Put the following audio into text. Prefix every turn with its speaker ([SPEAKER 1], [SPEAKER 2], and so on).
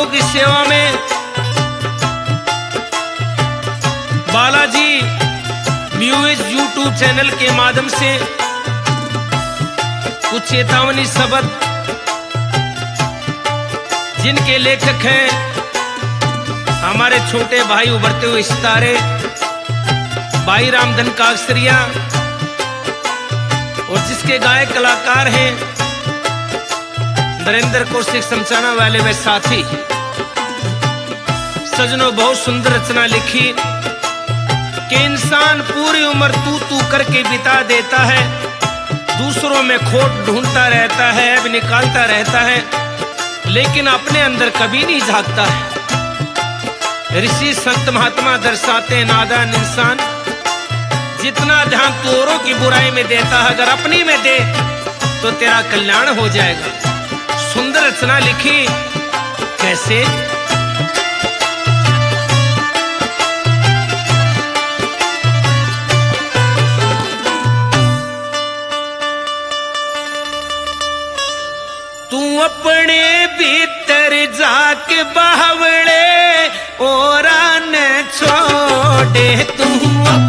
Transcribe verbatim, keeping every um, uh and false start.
[SPEAKER 1] भक्तों की सेवा में बालाजी म्यूजिक यूट्यूब चैनल के माध्यम से कुछ चेतावनी शब्द जिनके लेखक हैं हमारे छोटे भाई उभरते हुए सितारे भाई रामधन काकसरिया और जिसके गायक कलाकार हैं नरेंद्र कौशिक समझाना वाले वे साथी। सजनों, बहुत सुंदर रचना लिखी कि इंसान पूरी उम्र तू तू करके बिता देता है, दूसरों में खोट ढूंढता रहता है, अब निकालता रहता है, लेकिन अपने अंदर कभी नहीं झांकता है। ऋषि संत महात्मा दर्शाते हैं नादान इंसान जितना ध्यान तू औरों की बुराई में देता है, अगर अपनी में दे तो तेरा कल्याण हो जाएगा। सुंदर रचना लिखी कैसे? तू अपने भीतर जाके बावड़े और न छोड़े, तू